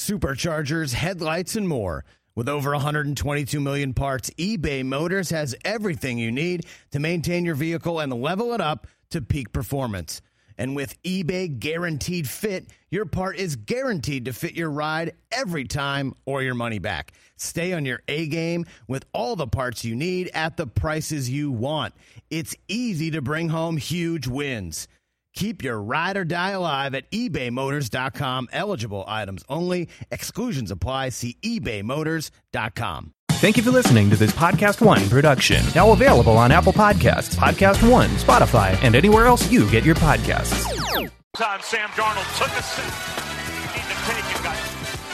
superchargers, headlights, and more. With over 122 million parts, eBay Motors has everything you need to maintain your vehicle and level it up to peak performance. And with eBay Guaranteed Fit, your part is guaranteed to fit your ride every time or your money back. Stay on your A-game with all the parts you need at the prices you want. It's easy to bring home huge wins. Keep your ride or die alive at ebaymotors.com. Eligible items only. Exclusions apply. See ebaymotors.com. Thank you for listening to this Podcast One production. Now available on Apple Podcasts, Podcast One, Spotify, and anywhere else you get your podcasts. Time Sam Darnold took a set. Need to take it, guys.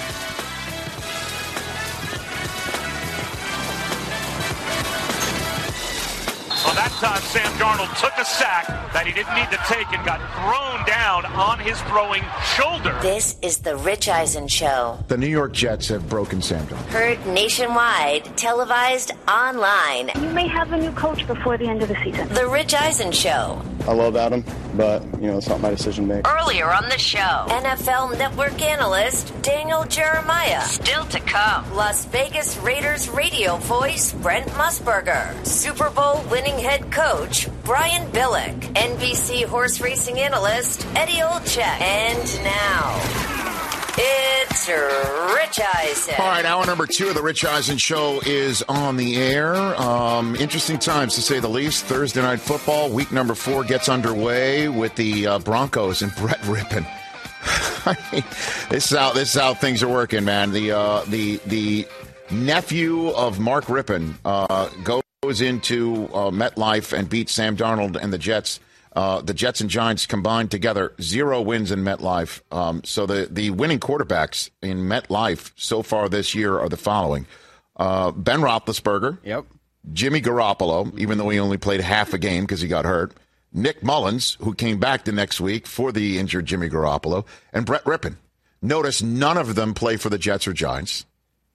Well, that time Sam Darnold took a sack that he didn't need to take and got thrown down on his throwing shoulder. This is the Rich Eisen Show. The New York Jets have broken Sam Darnold. Heard nationwide, televised online. You may have a new coach before the end of the season. The Rich Eisen Show. I love Adam, but, it's not my decision to make. Earlier on the show, NFL Network analyst Daniel Jeremiah. Still to come, Las Vegas Raiders radio voice Brent Musburger. Super Bowl winning head coach Brian Billick. NBC horse racing analyst Eddie Olczyk. And now, it's Rich Eisen. All right, hour number 2 of the Rich Eisen Show is on the air. Interesting times, to say the least. Thursday Night Football, week number 4 gets underway with the Broncos and Brett Rippon. This is how things are working, man. The nephew of Mark Rippon goes into MetLife and beats Sam Darnold and the Jets. The Jets and Giants combined together, 0 wins in MetLife. So the winning quarterbacks in MetLife so far this year are the following. Ben Roethlisberger. Yep. Jimmy Garoppolo, even though he only played half a game because he got hurt. Nick Mullins, who came back the next week for the injured Jimmy Garoppolo. And Brett Rippon. Notice none of them play for the Jets or Giants.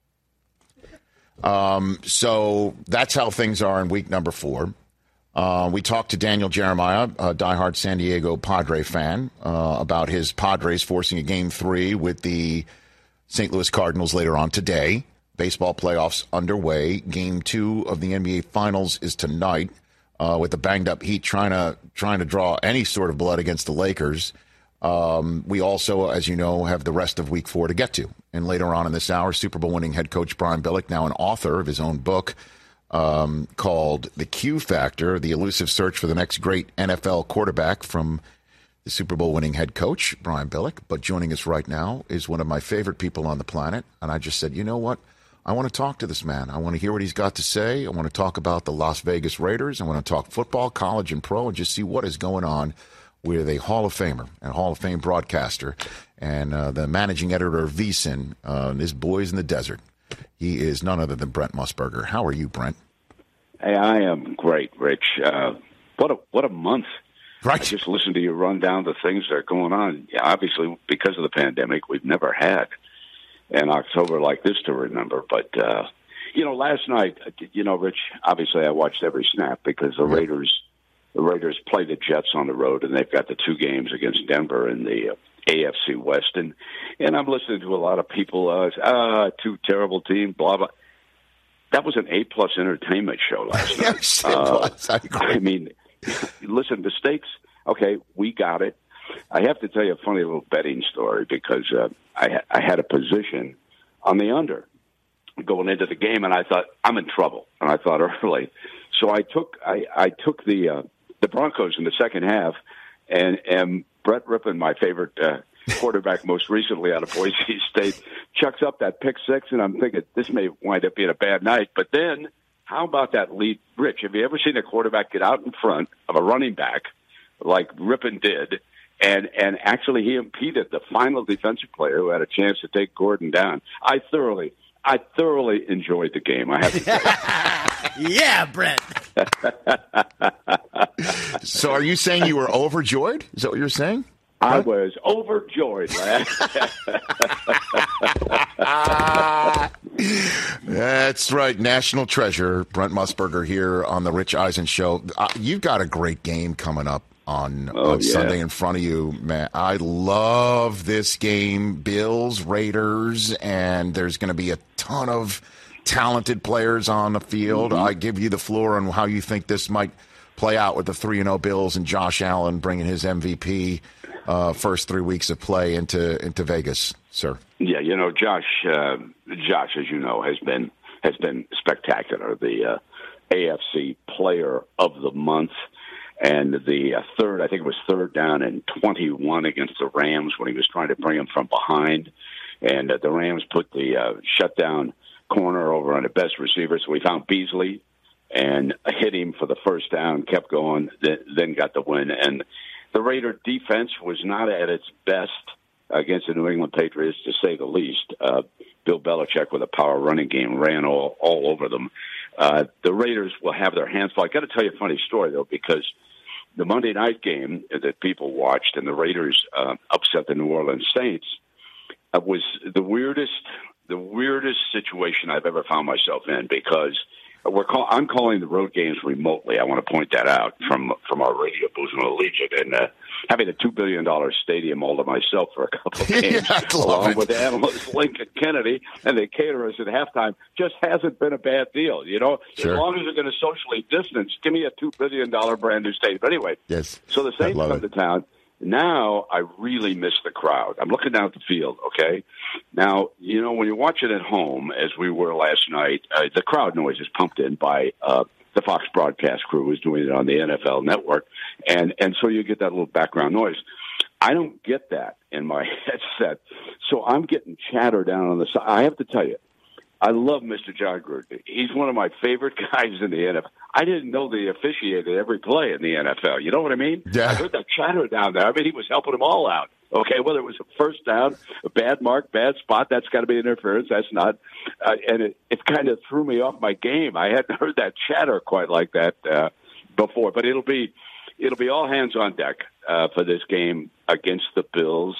So that's how things are in week number 4. We talked to Daniel Jeremiah, a diehard San Diego Padre fan, about his Padres forcing a Game 3 with the St. Louis Cardinals later on today. Baseball playoffs underway. Game 2 of the NBA Finals is tonight, with the banged-up Heat trying to draw any sort of blood against the Lakers. We also, as you know, have the rest of Week 4 to get to. And later on in this hour, Super Bowl winning head coach Brian Billick, now an author of his own book, called The Q Factor, the elusive search for the next great NFL quarterback, from the Super Bowl winning head coach, Brian Billick. But joining us right now is one of my favorite people on the planet. And I just said, you know what? I want to talk to this man. I want to hear what he's got to say. I want to talk about the Las Vegas Raiders. I want to talk football, college and pro, and just see what is going on with a Hall of Famer and Hall of Fame broadcaster and the managing editor of VSiN, his Boys in the Desert. He is none other than Brent Musburger. How are you, Brent? Hey, I am great, Rich. What a month. Right. I just listened to you run down the things that are going on. Yeah, obviously, because of the pandemic, we've never had an October like this to remember. But, last night, Rich, obviously I watched every snap because the Raiders play the Jets on the road, and they've got the 2 games against Denver in the AFC West. And I'm listening to a lot of people, 2 terrible teams, blah, blah. That was an A-plus entertainment show last night. Yes, it was. I mean, listen, the stakes, okay, we got it. I have to tell you a funny little betting story because I had a position on the under going into the game, and I thought, I'm in trouble. And I thought early. So I took the Broncos in the second half, and Brett Rippon, my favorite quarterback most recently out of Boise State, chucks up that pick 6, and I'm thinking this may wind up being a bad night. But then, how about that lead? Rich, have you ever seen a quarterback get out in front of a running back like Rippon did, and actually he impeded the final defensive player who had a chance to take Gordon down? I thoroughly enjoyed the game, I have to say. Yeah, Brent. So are you saying you were overjoyed? Is that what you're saying? I was overjoyed, lad. That's right. National treasure, Brent Musburger here on the Rich Eisen Show. You've got a great game coming up on Sunday in front of you, man. I love this game, Bills, Raiders, and there's going to be a ton of talented players on the field. I give you the floor on how you think this might play out with the 3-0 Bills and Josh Allen bringing his MVP first 3 weeks of play into Vegas, sir. Yeah, Josh, as you know, has been spectacular. The AFC Player of the Month, and the third down and 21 against the Rams when he was trying to bring him from behind, and the Rams put the shutdown corner over on the best receiver, so we found Beasley and hit him for the first down, kept going, then got the win. And the Raider defense was not at its best against the New England Patriots, to say the least. Bill Belichick with a power running game ran all over them. The Raiders will have their hands full. I got to tell you a funny story, though, because the Monday night game that people watched and the Raiders upset the New Orleans Saints was the weirdest situation I've ever found myself in, because I'm calling the road games remotely. I want to point that out from our radio booth in Allegiant, and having a $2 billion stadium all to myself for a couple of games, along with analyst Lincoln Kennedy and the caterers at halftime, just hasn't been a bad deal. Sure. As long as they're going to socially distance, give me a $2 billion brand new stadium. But anyway, yes, so the Saints come to town. Now I really miss the crowd. I'm looking down at the field, okay? Now, when you're watching at home, as we were last night, the crowd noise is pumped in by the Fox broadcast crew who's doing it on the NFL network, and so you get that little background noise. I don't get that in my headset, so I'm getting chatter down on the side. I have to tell you, I love Mr. John Gruden. He's one of my favorite guys in the NFL. I didn't know they officiated every play in the NFL. You know what I mean? Yeah. I heard that chatter down there. I mean, he was helping them all out. Okay, whether it was a first down, a bad mark, bad spot, that's got to be interference. That's not. And it kind of threw me off my game. I hadn't heard that chatter quite like that before. But it'll be all hands on deck for this game against the Bills.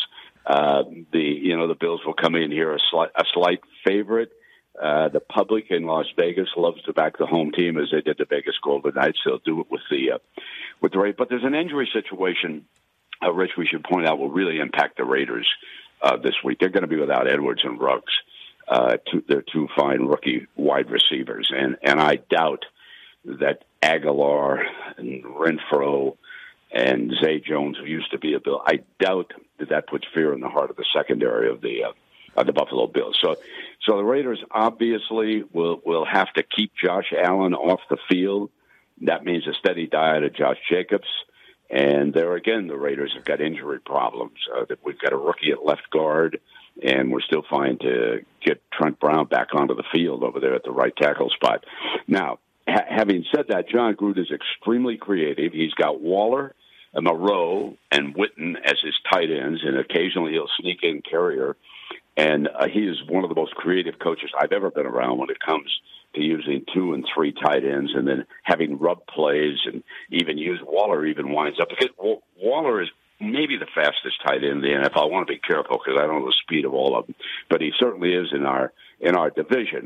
The Bills will come in here a slight favorite. The public in Las Vegas loves to back the home team as they did the Vegas Golden Knights. They'll do it with the Raiders. But there's an injury situation, Rich, we should point out, will really impact the Raiders this week. They're going to be without Edwards and Ruggs. They're two fine rookie wide receivers. And I doubt that Aguilar and Renfro and Zay Jones, who used to be a Bill, I doubt that puts fear in the heart of the secondary of the Buffalo Bills. So the Raiders obviously will have to keep Josh Allen off the field. That means a steady diet of Josh Jacobs. And there again, the Raiders have got injury problems. We've got a rookie at left guard, and we're still trying to get Trent Brown back onto the field over there at the right tackle spot. Now, having said that, John Gruden is extremely creative. He's got Waller, Moreau, and Witten as his tight ends, and occasionally he'll sneak in Carrier. And he is one of the most creative coaches I've ever been around when it comes to using 2 and 3 tight ends and then having rub plays and even use Waller even winds up. Because Waller is maybe the fastest tight end in the NFL. I want to be careful because I don't know the speed of all of them. But he certainly is in our division.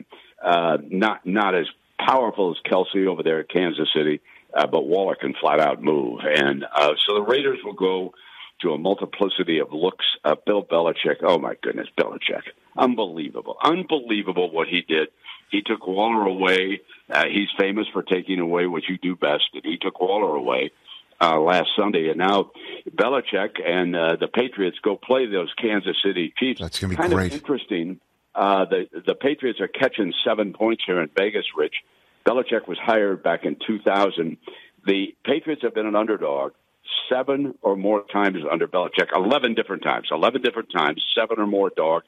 Not as powerful as Kelsey over there at Kansas City, but Waller can flat out move. And so the Raiders will go to a multiplicity of looks. Bill Belichick, oh my goodness, Belichick. Unbelievable what he did. He took Waller away. He's famous for taking away what you do best, and he took Waller away last Sunday. And now Belichick and the Patriots go play those Kansas City Chiefs. That's going to be kind great. Of interesting. The Patriots are catching 7 points here in Vegas, Rich. Belichick was hired back in 2000. The Patriots have been an underdog 7 or more times under Belichick, 11 different times, 7 or more dog,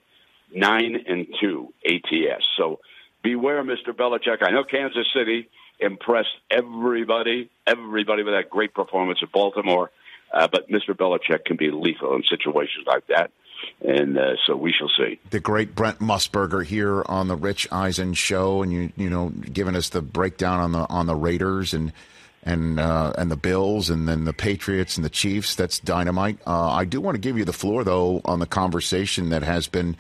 9-2 ATS. So beware, Mr. Belichick. I know Kansas City impressed everybody with that great performance at Baltimore, but Mr. Belichick can be lethal in situations like that. And so we shall see. The great Brent Musburger here on the Rich Eisen Show, and you know, giving us the breakdown on the Raiders and the Bills, and then the Patriots and the Chiefs. That's dynamite. I do want to give you the floor though on the conversation that has been,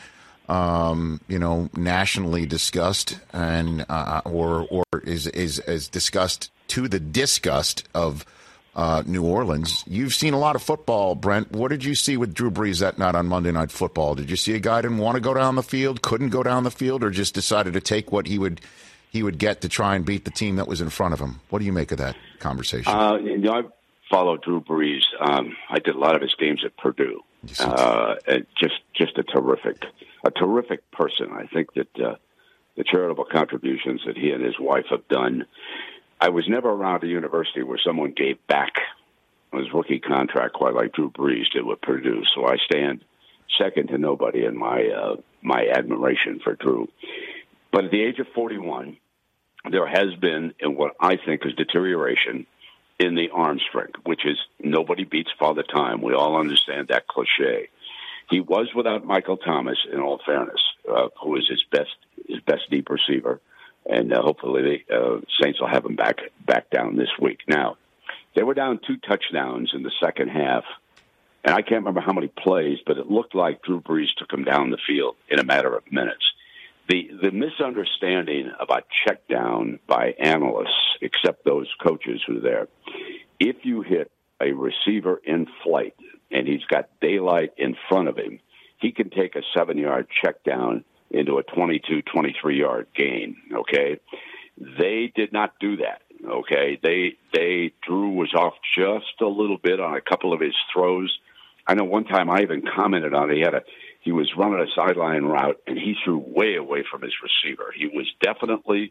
nationally discussed and or is discussed to the disgust of New Orleans. You've seen a lot of football, Brent. What did you see with Drew Brees that night on Monday Night Football? Did you see a guy who didn't want to go down the field, couldn't go down the field, or just decided to take what he would get to try and beat the team that was in front of him? What do you make of that conversation? I followed Drew Brees. I did a lot of his games at Purdue. And just a terrific person. I think that the charitable contributions that he and his wife have done. I was never around a university where someone gave back on his rookie contract quite like Drew Brees did with Purdue. So I stand second to nobody in my admiration for Drew. But at the age of 41, there has been, in what I think is deterioration in the arm strength, which is nobody beats Father Time. We all understand that cliche. He was without Michael Thomas, in all fairness, who is his best deep receiver. And hopefully the Saints will have him back down this week. Now, they were down 2 touchdowns in the second half, and I can't remember how many plays, but it looked like Drew Brees took him down the field in a matter of minutes. The misunderstanding about check down by analysts, except those coaches who are there, if you hit a receiver in flight and he's got daylight in front of him, he can take a 7-yard check down into a 22, 23-yard gain, okay? They did not do that, okay? Drew was off just a little bit on a couple of his throws. I know one time I even commented on it. He was running a sideline route, and he threw way away from his receiver. He was definitely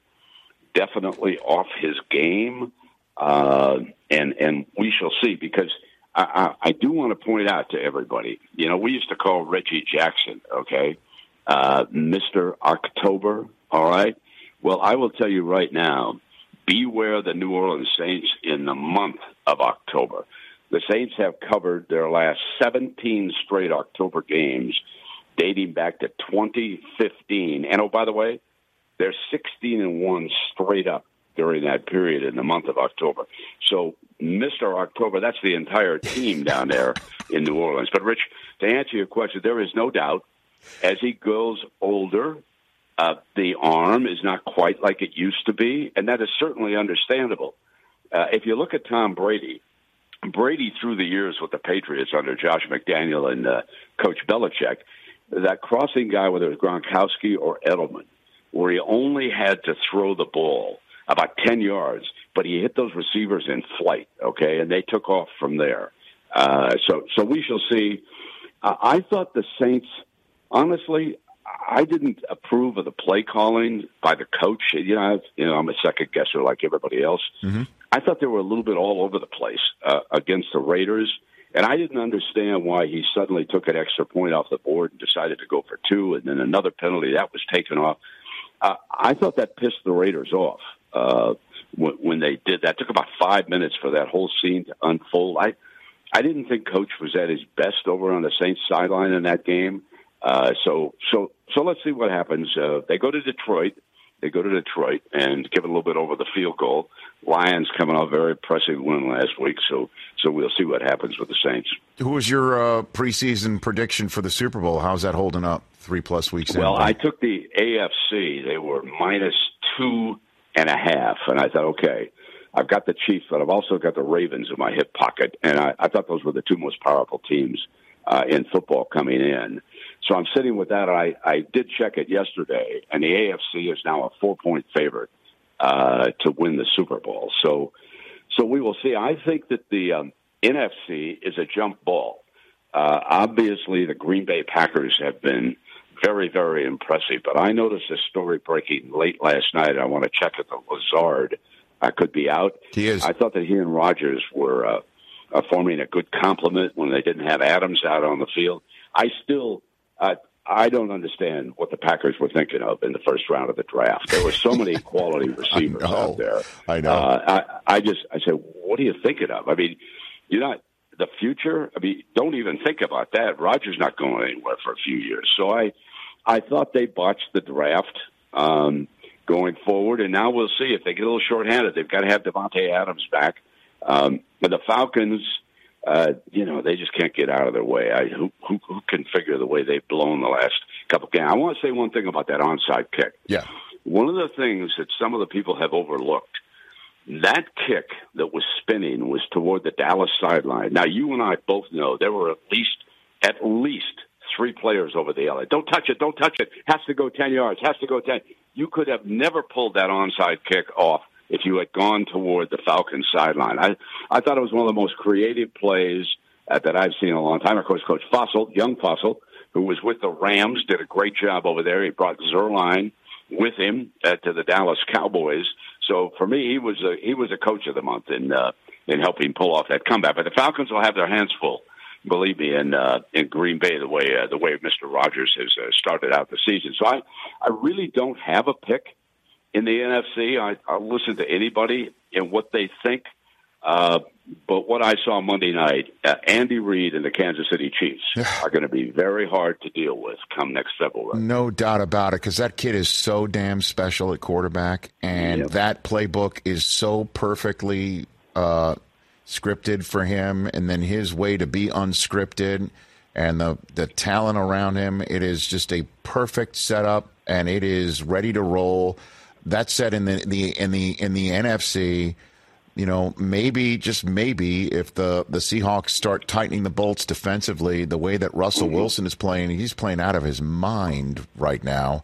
off his game, and we shall see, because I do want to point out to everybody, we used to call Reggie Jackson, okay, Mr. October, all right? Well, I will tell you right now, beware the New Orleans Saints in the month of October. The Saints have covered their last 17 straight October games dating back to 2015. And, oh, by the way, they're 16-1 straight up during that period in the month of October. So, Mr. October, that's the entire team down there in New Orleans. But, Rich, to answer your question, there is no doubt, as he grows older, the arm is not quite like it used to be, and that is certainly understandable. If you look at Tom Brady through the years with the Patriots under Josh McDaniel and Coach Belichick, that crossing guy, whether it was Gronkowski or Edelman, where he only had to throw the ball about 10 yards, but he hit those receivers in flight, okay, and they took off from there. So we shall see. I thought the Saints, honestly, I didn't approve of the play calling by the coach. I'm a second guesser like everybody else. Mm-hmm. I thought they were a little bit all over the place against the Raiders, and I didn't understand why he suddenly took an extra point off the board and decided to go for 2, and then another penalty that was taken off. I thought that pissed the Raiders off when they did that. It took about 5 minutes for that whole scene to unfold. I didn't think Coach was at his best over on the Saints sideline in that game. So let's see what happens. They go to Detroit. And give it a little bit over the field goal. Lions coming off a very impressive win last week, so we'll see what happens with the Saints. Who was your preseason prediction for the Super Bowl? How's that holding up 3+ weeks in? Well, I took the AFC. They were -2.5, and I thought, okay, I've got the Chiefs, but I've also got the Ravens in my hip pocket, and I thought those were the 2 most powerful teams in football coming in. So I'm sitting with that. I did check it yesterday, and the AFC is now a 4-point favorite to win the Super Bowl. So we will see. I think that the NFC is a jump ball. Obviously, the Green Bay Packers have been very, very impressive, but I noticed a story breaking late last night. I want to check if the Lazard could be out. He is. I thought that he and Rodgers were forming a good complement when they didn't have Adams out on the field. I don't understand what the Packers were thinking of in the first round of the draft. There were so many quality receivers out there. I know. I said, what are you thinking of? I mean, you're not the future. I mean, don't even think about that. Rodgers not going anywhere for a few years. So I thought they botched the draft going forward, and now we'll see if they get a little shorthanded. They've got to have Devontae Adams back. But the Falcons, they just can't get out of their way. Who can figure the way they've blown the last couple of games? I want to say one thing about that onside kick. Yeah. One of the things that some of the people have overlooked That kick that was spinning was toward the Dallas sideline. Now, you and I both know there were at least 3 players over the LA. Don't touch it. Don't touch it. Has to go 10 yards. Has to go 10. You could have never pulled that onside kick off if you had gone toward the Falcons sideline. I thought it was one of the most creative plays that I've seen in a long time. Of course, Coach Fossil, young Fossil, who was with the Rams, did a great job over there. He brought Zerline with him to the Dallas Cowboys. So for me, he was a coach of the month in helping pull off that comeback. But the Falcons will have their hands full, believe me, in Green Bay the way Mr. Rodgers has started out the season. So I really don't have a pick in the NFC. I'll listen to anybody and what they think. But what I saw Monday night, Andy Reid and the Kansas City Chiefs are going to be very hard to deal with come next February. No doubt about it, because that kid is so damn special at quarterback, and that playbook is so perfectly scripted for him, and then his way to be unscripted, and the talent around him. It is just a perfect setup, and it is ready to roll. That said, in the NFC. Maybe, just maybe, if the Seahawks start tightening the bolts defensively, the way that Russell Wilson is playing, he's playing out of his mind right now.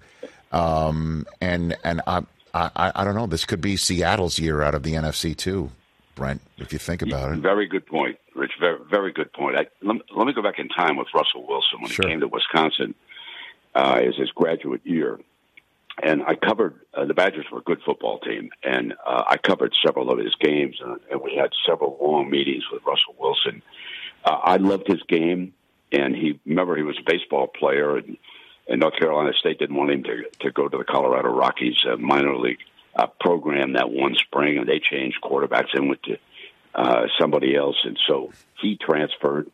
And I don't know. This could be Seattle's year out of the NFC too, Brent. If you think about it. Very good point, Rich. Very, very good point. Let me go back in time with Russell Wilson when he came to Wisconsin as his graduate year. And I covered the Badgers were a good football team, and I covered several of his games, and we had several long meetings with Russell Wilson. I loved his game, and he was a baseball player, and North Carolina State didn't want him to go to the Colorado Rockies minor league program that one spring, and they changed quarterbacks and went to somebody else, and so he transferred.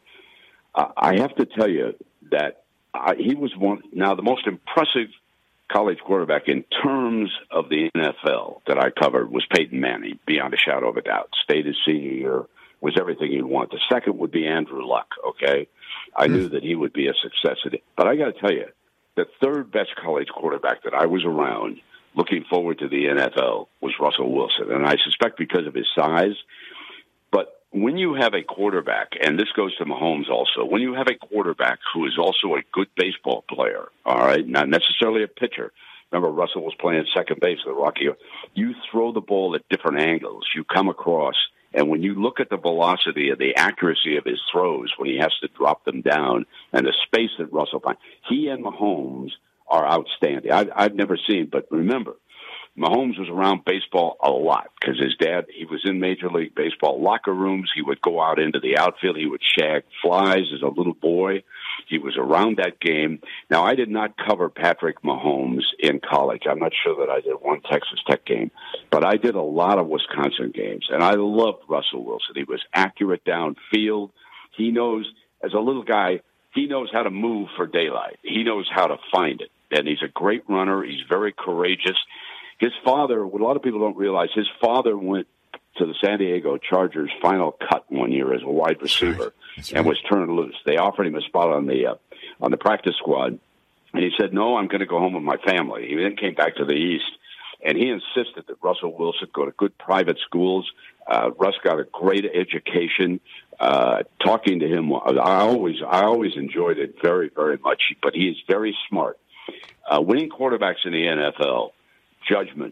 I have to tell you that he was the most impressive college quarterback in terms of the NFL that I covered was Peyton Manning, beyond a shadow of a doubt. Stayed his senior year, was everything you'd want. The second would be Andrew Luck, okay? I knew that he would be a success at it. But I got to tell you, the third best college quarterback that I was around looking forward to the NFL was Russell Wilson. And I suspect because of his size. But when you have a quarterback, and this goes to Mahomes also, when you have a quarterback who is also a good baseball player, all right, not necessarily a pitcher. Remember, Russell was playing second base with Rocky. You throw the ball at different angles. You come across, and when you look at the velocity and the accuracy of his throws when he has to drop them down and the space that Russell finds, he and Mahomes are outstanding. I've never seen, but remember, Mahomes was around baseball a lot because his dad, he was in Major League Baseball locker rooms. He would go out into the outfield. He would shag flies as a little boy. He was around that game. Now, I did not cover Patrick Mahomes in college. I'm not sure that I did one Texas Tech game, but I did a lot of Wisconsin games, and I loved Russell Wilson. He was accurate downfield. He knows, as a little guy, he knows how to move for daylight. He knows how to find it, and he's a great runner. He's very courageous. His father, what a lot of people don't realize, his father went to the San Diego Chargers final cut one year as a wide receiver and was turned loose. They offered him a spot on the practice squad, and he said, no, I'm going to go home with my family. He then came back to the East, and he insisted that Russell Wilson go to good private schools. Russ got a great education. Talking to him, I always enjoyed it very, very much, but he is very smart. Winning quarterbacks in the NFL, judgment.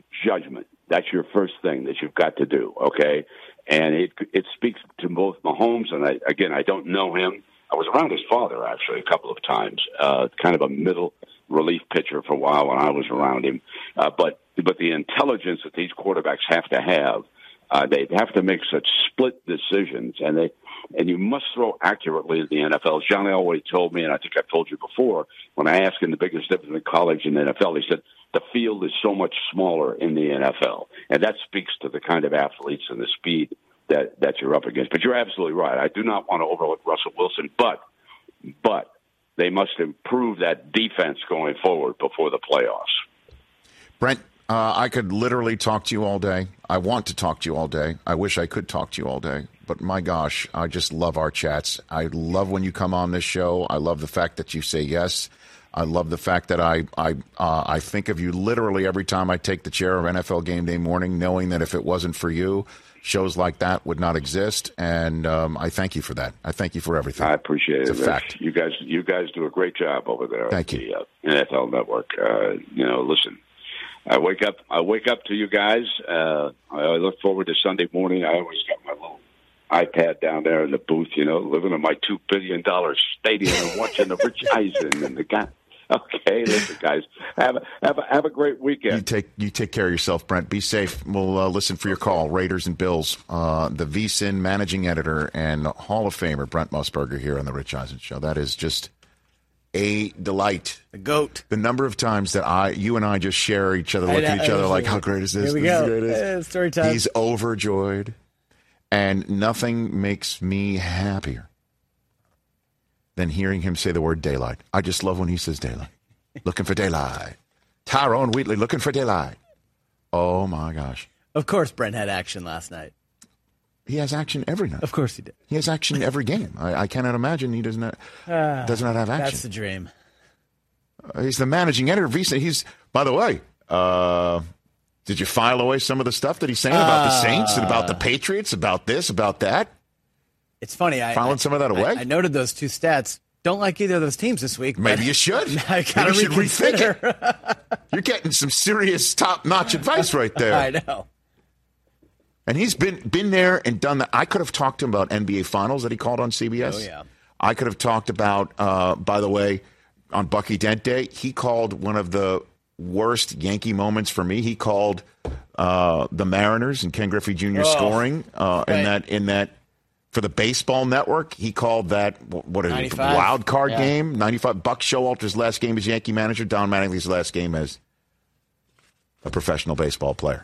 That's your first thing that you've got to do, okay? And it speaks to both Mahomes, and I don't know him. I was around his father, actually, a couple of times, kind of a middle relief pitcher for a while when I was around him. But the intelligence that these quarterbacks have to have, they have to make such split decisions, and you must throw accurately in the NFL. John Elway told me, and I think I've told you before, when I asked him the biggest difference in college and the NFL, he said, the field is so much smaller in the NFL. And that speaks to the kind of athletes and the speed that you're up against. But you're absolutely right. I do not want to overlook Russell Wilson, but they must improve that defense going forward before the playoffs. Brent, I could literally talk to you all day. I want to talk to you all day. I wish I could talk to you all day. But my gosh, I just love our chats. I love when you come on this show. I love the fact that you say yes. I love the fact that I think of you literally every time I take the chair of NFL Game Day morning, knowing that if it wasn't for you, shows like that would not exist. And I thank you for that. I thank you for everything. I appreciate it. It's a fact. You guys do a great job over there. Thank at you. The NFL Network. Listen, I wake up to you guys. I look forward to Sunday morning. I always got my little iPad down there in the booth, living in my $2 billion stadium and watching the Rich Eisen and the guy. Okay, listen, guys, have a great weekend. You take care of yourself, Brent. Be safe. We'll listen for your call. Raiders and Bills. The VSiN managing editor and Hall of Famer Brent Musburger here on the Rich Eisen Show. That is just a delight. The GOAT. The number of times that you and I just share each other, look at each other like, how great is this? Here we this go. Is great. Story time. He's overjoyed, and nothing makes me happier than hearing him say the word daylight. I just love when he says daylight. Looking for daylight. Tyrone Wheatley looking for daylight. Oh, my gosh. Of course Brent had action last night. He has action every night. Of course he did. He has action every game. I cannot imagine he does not have action. That's the dream. He's the managing editor of VSiN. He's, by the way, did you file away some of the stuff that he's saying about the Saints and about the Patriots, about this, about that? It's funny. Filing some of that away? I noted those two stats. Don't like either of those teams this week. Maybe you should. I gotta Maybe you should reconsider. rethink it. You're getting some serious top-notch advice right there. I know. And he's been there and done that. I could have talked to him about NBA Finals that he called on CBS. Oh, yeah. I could have talked about, by the way, on Bucky Dent Day, he called one of the worst Yankee moments for me. He called the Mariners and Ken Griffey Jr. scoring in that for the baseball network. He called that what is it, wild card game? 95. Buck Showalter's last game as Yankee manager. Don Mattingly's last game as a professional baseball player.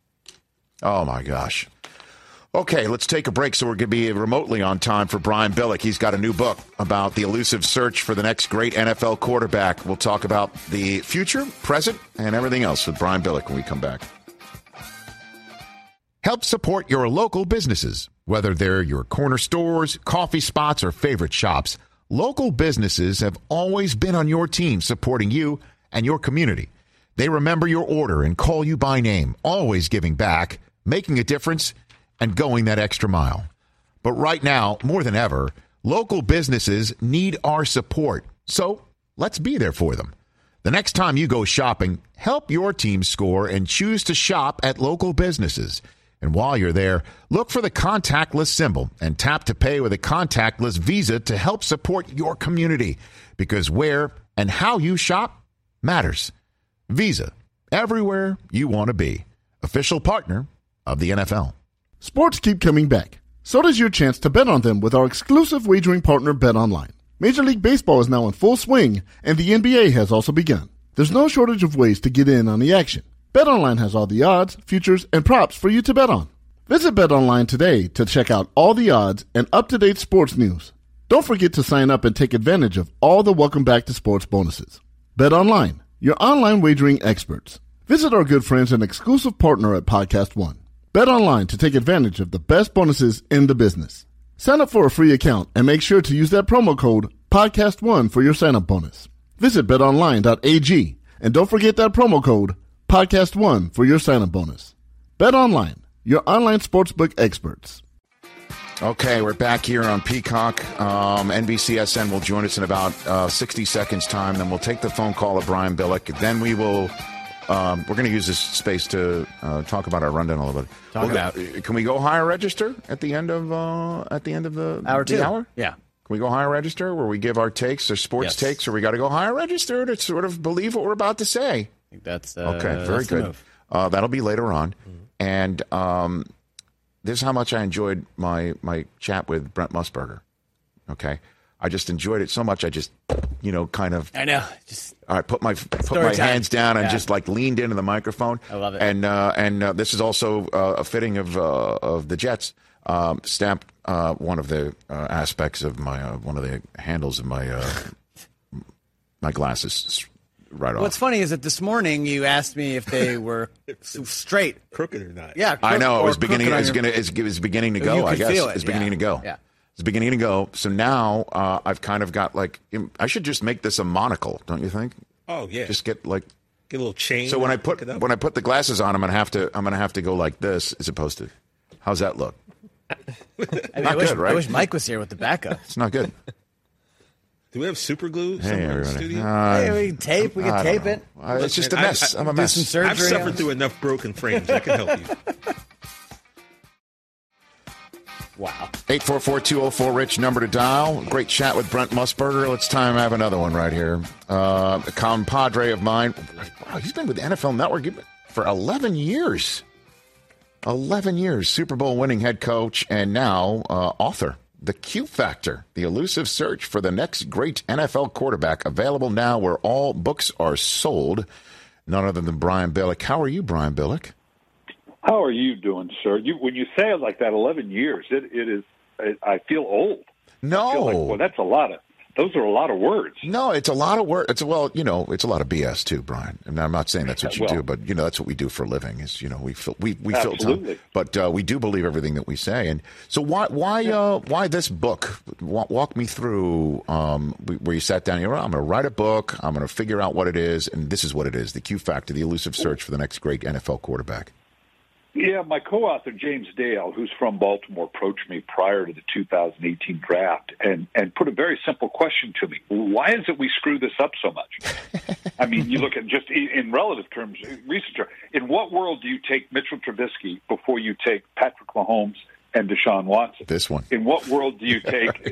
Oh my gosh. Okay, let's take a break so we're going to be remotely on time for Brian Billick. He's got a new book about the elusive search for the next great NFL quarterback. We'll talk about the future, present, and everything else with Brian Billick when we come back. Help support your local businesses. Whether they're your corner stores, coffee spots, or favorite shops, local businesses have always been on your team supporting you and your community. They remember your order and call you by name, always giving back, making a difference, and going that extra mile. But right now, more than ever, local businesses need our support. So let's be there for them. The next time you go shopping, help your team score and choose to shop at local businesses. And while you're there, look for the contactless symbol and tap to pay with a contactless Visa to help support your community. Because where and how you shop matters. Visa, everywhere you want to be. Official partner of the NFL. Sports keep coming back. So does your chance to bet on them with our exclusive wagering partner, BetOnline. Major League Baseball is now in full swing, and the NBA has also begun. There's no shortage of ways to get in on the action. BetOnline has all the odds, futures, and props for you to bet on. Visit BetOnline today to check out all the odds and up-to-date sports news. Don't forget to sign up and take advantage of all the Welcome Back to Sports bonuses. BetOnline, your online wagering experts. Visit our good friends and exclusive partner at Podcast One. BetOnline to take advantage of the best bonuses in the business. Sign up for a free account and make sure to use that promo code PODCAST1 for your sign-up bonus. Visit betonline.ag and don't forget that promo code PODCAST1 for your sign-up bonus. BetOnline, your online sportsbook experts. Okay, we're back here on Peacock. NBCSN will join us in about 60 seconds' time. Then we'll take the phone call of Brian Billick. Then we will... we're going to use this space to talk about our rundown a little bit. Can we go higher register at the end of the hour? Yeah. Can we go higher register where we give our takes, our sports takes, or we got to go higher register to sort of believe what we're about to say? I think that's okay. Very good. That'll be later on, and this is how much I enjoyed my chat with Brent Musburger. Okay. I just enjoyed it so much. I just, kind of. I know. All right, put my hands down and just like leaned into the microphone. I love it. And this is also a fitting of the Jets. Stamped one of the aspects of my one of the handles of my my glasses right off. What's funny is that this morning you asked me if they were straight, crooked or not. Yeah, I know. It was beginning. It was beginning to go. I guess feel it. It's beginning to go. Yeah. It's beginning to go. So now I've kind of got like, I should just make this a monocle, don't you think? Oh yeah. Just get a little chain. So when I put the glasses on, I'm gonna have to go like this as opposed to. How's that look? I wish Mike was here with the backup. It's not good. Do we have super glue Hey, somewhere in the everybody. studio? We can tape it. It's just a mess. I'm a mess. Do some surgery. I've suffered through enough broken frames. I can help you. Wow. 844-204-RICH, number to dial. Great chat with Brent Musburger. Let's time have another one right here. A compadre of mine. Wow, he's been with the NFL Network for 11 years. 11 years. Super Bowl winning head coach and now author. The Q Factor, the elusive search for the next great NFL quarterback, available now where all books are sold. None other than Brian Billick. How are you, Brian Billick? How are you doing, sir? When you say it like that, 11 years, it is. I feel old. No, I feel like, well, that's a lot of. Those are a lot of words. No, it's a lot of words. It's a lot of BS too, Brian. And I'm not saying that's what you do, but that's what we do for a living. Is we fill time, but we do believe everything that we say. And so why this book? Walk me through where you sat down. I'm going to write a book. I'm going to figure out what it is, and this is what it is: the Q Factor, the elusive search for the next great NFL quarterback. Yeah, my co-author, James Dale, who's from Baltimore, approached me prior to the 2018 draft and put a very simple question to me. Why is it we screw this up so much? I mean, you look at just in relative terms, recent terms. In what world do you take Mitchell Trubisky before you take Patrick Mahomes and Deshaun Watson? This one. In what world do you take,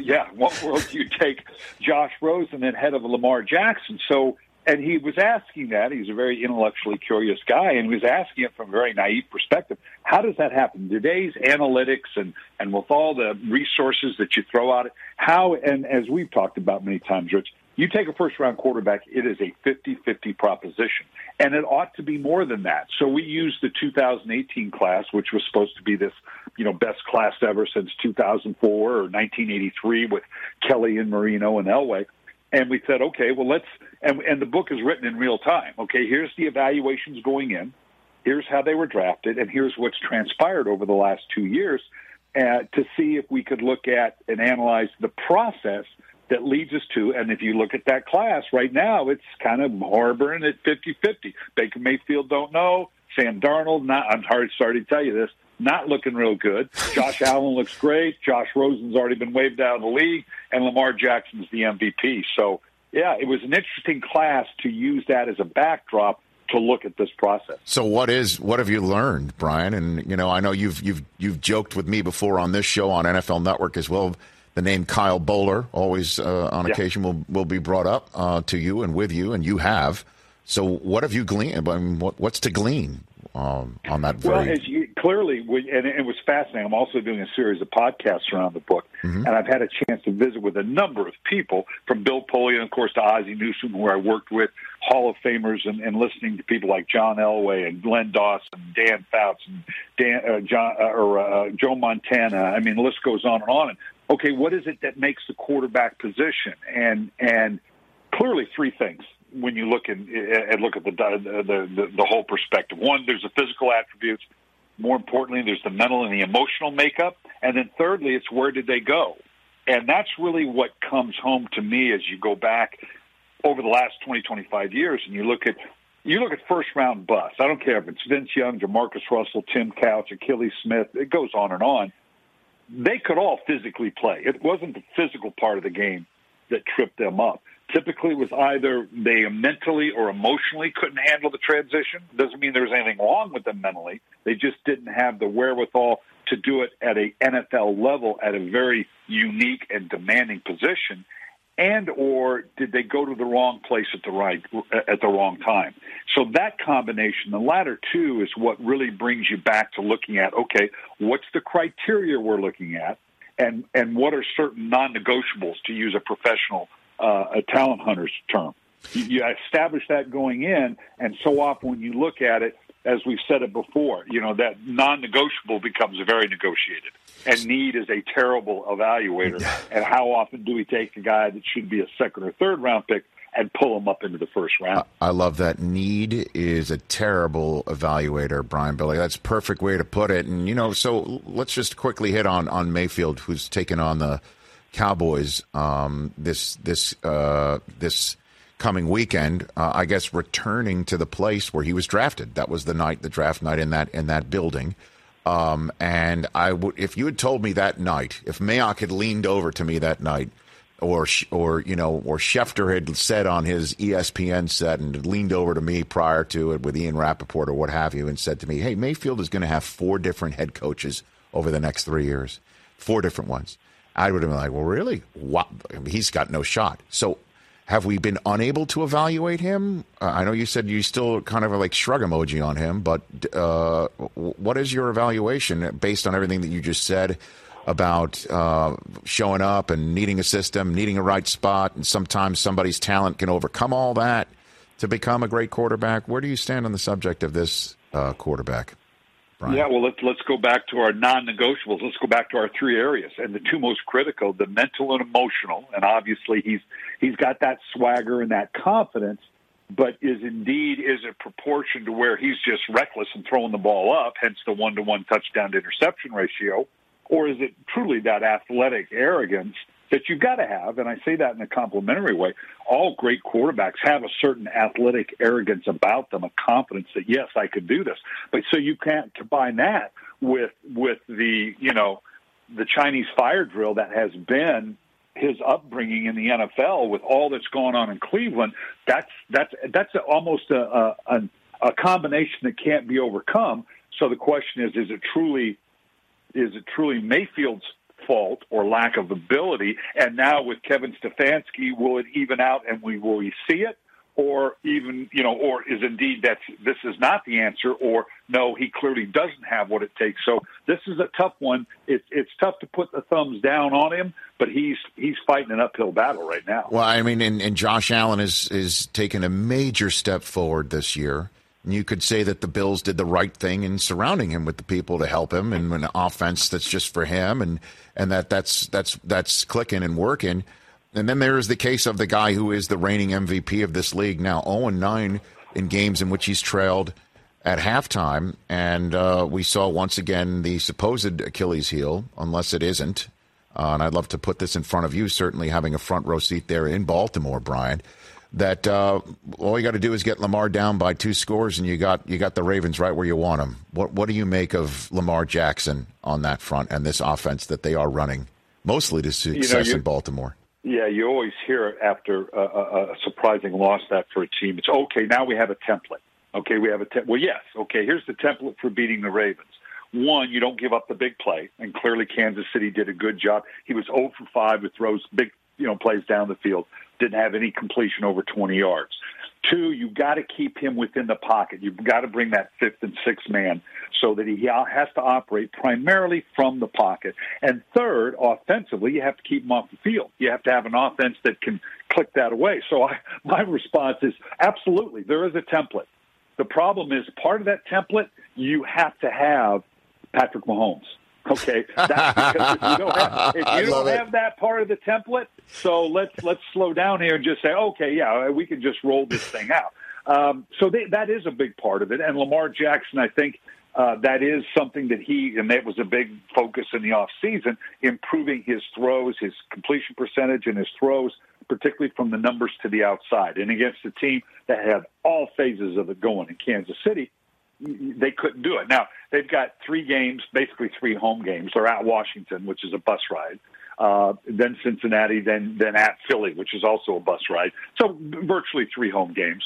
Josh Rosen and head of Lamar Jackson? So, and he was asking that. He's a very intellectually curious guy, and he was asking it from a very naive perspective. How does that happen? Today's analytics and with all the resources that you throw at it, how, and as we've talked about many times, Rich, you take a first-round quarterback, it is a 50-50 proposition, and it ought to be more than that. So we used the 2018 class, which was supposed to be this, best class ever since 2004 or 1983 with Kelly and Marino and Elway. And we said, okay, well, and the book is written in real time. Okay, here's the evaluations going in. Here's how they were drafted, and here's what's transpired over the last 2 years to see if we could look at and analyze the process that leads us to. And if you look at that class right now, it's kind of harboring at 50-50. Baker Mayfield don't know. Sam Darnold, I'm sorry to tell you this, not looking real good. Josh Allen looks great. Josh Rosen's already been waved out of the league, and Lamar Jackson's the MVP. So, yeah, it was an interesting class to use that as a backdrop to look at this process. So what have you learned, Brian? And I know you've joked with me before on this show on NFL Network as well. The name Kyle Bowler always on occasion will be brought up to you and with you, and you have. So what have you gleaned? I mean, what's to glean on that? Well, as you clearly, and it was fascinating. I'm also doing a series of podcasts around the book, and I've had a chance to visit with a number of people, from Bill Polian, of course, to Ozzie Newsome, who I worked with, Hall of Famers, and listening to people like John Elway and Glenn Dawson, Dan Fouts, and Joe Montana. I mean, the list goes on and on. And okay, what is it that makes the quarterback position? And clearly, three things. When you look at the whole perspective, one, there's the physical attributes. More importantly, there's the mental and the emotional makeup, and then thirdly, it's where did they go, and that's really what comes home to me as you go back over the last 20, 25 years, and you look at first round busts. I don't care if it's Vince Young, Jamarcus Russell, Tim Couch, Achilles Smith. It goes on and on. They could all physically play. It wasn't the physical part of the game that tripped them up. Typically, it was either they mentally or emotionally couldn't handle the transition. Doesn't mean there was anything wrong with them mentally. They just didn't have the wherewithal to do it at a NFL level at a very unique and demanding position. And or did they go to the wrong place at the wrong time? So that combination, the latter two, is what really brings you back to looking at, okay, what's the criteria we're looking at, and what are certain non-negotiables, to use a professional a talent hunter's term. You establish that going in, and so often when you look at it, as we've said it before, that non-negotiable becomes very negotiated. And need is a terrible evaluator. And how often do we take a guy that should be a second or third round pick and pull him up into the first round? I love that. Need is a terrible evaluator, Brian Billick. That's a perfect way to put it. And, so let's just quickly hit on Mayfield, who's taken on the Cowboys this coming weekend. I guess returning to the place where he was drafted. That was the draft night in that building. And if you had told me that night, if Mayock had leaned over to me that night, or Schefter had said on his ESPN set and had leaned over to me prior to it with Ian Rappaport or what have you and said to me, hey, Mayfield is going to have 4 different head coaches over the next 3 years, 4 different ones. I would have been like, well, really? What? I mean, he's got no shot. So have we been unable to evaluate him? I know you said you still kind of are like shrug emoji on him, but what is your evaluation based on everything that you just said about showing up and needing a system, needing a right spot, and sometimes somebody's talent can overcome all that to become a great quarterback? Where do you stand on the subject of this quarterback, Brian? Yeah, well, let's go back to our non-negotiables. Let's go back to our 3 areas, and the 2 most critical: the mental and emotional. And obviously, he's got that swagger and that confidence, but is it proportion to where he's just reckless and throwing the ball up, hence the 1-to-1 touchdown to interception ratio? Or is it truly that athletic arrogance that you've got to have? And I say that in a complimentary way. All great quarterbacks have a certain athletic arrogance about them, a confidence that, yes, I could do this. But so you can't combine that with the, the Chinese fire drill that has been his upbringing in the NFL with all that's going on in Cleveland. That's almost a combination that can't be overcome. So the question is it truly Mayfield's fault or lack of ability? And now with Kevin Stefanski, will it even out and will we see it? Or even, or is indeed this is not the answer, or no, he clearly doesn't have what it takes. So this is a tough one. It's tough to put the thumbs down on him, but he's fighting an uphill battle right now. Well, I mean, and Josh Allen is taking a major step forward this year. And you could say that the Bills did the right thing in surrounding him with the people to help him and an offense that's just for him and that's clicking and working. And then there is the case of the guy who is the reigning MVP of this league now, 0-9 in games in which he's trailed at halftime. And we saw once again the supposed Achilles heel, unless it isn't. And I'd love to put this in front of you, certainly having a front row seat there in Baltimore, Brian. That all you got to do is get Lamar down by 2 scores, and you got the Ravens right where you want them. What do you make of Lamar Jackson on that front and this offense that they are running, mostly to success in Baltimore? Yeah, you always hear it after a surprising loss that for a team. It's okay. Now we have a template. Okay, we have a well, yes. Okay, here's the template for beating the Ravens. 1, you don't give up the big play, and clearly Kansas City did a good job. He was 0 for 5 with throws, big plays down the field. Didn't have any completion over 20 yards. 2, you've got to keep him within the pocket. You've got to bring that 5th and 6th man so that he has to operate primarily from the pocket. And 3rd, offensively, you have to keep him off the field. You have to have an offense that can click that away. So my response is absolutely, there is a template. The problem is part of that template, you have to have Patrick Mahomes. Okay, that's because if you don't have that part of the template, so let's slow down here and just say, okay, yeah, we can just roll this thing out. So that is a big part of it. And Lamar Jackson, I think that is something that and that was a big focus in the offseason, improving his throws, his completion percentage and his throws, particularly from the numbers to the outside. And against a team that had all phases of it going in Kansas City, they couldn't do it. Now, they've got 3 games, basically 3 home games. They're at Washington, which is a bus ride, then Cincinnati, then at Philly, which is also a bus ride. So virtually 3 home games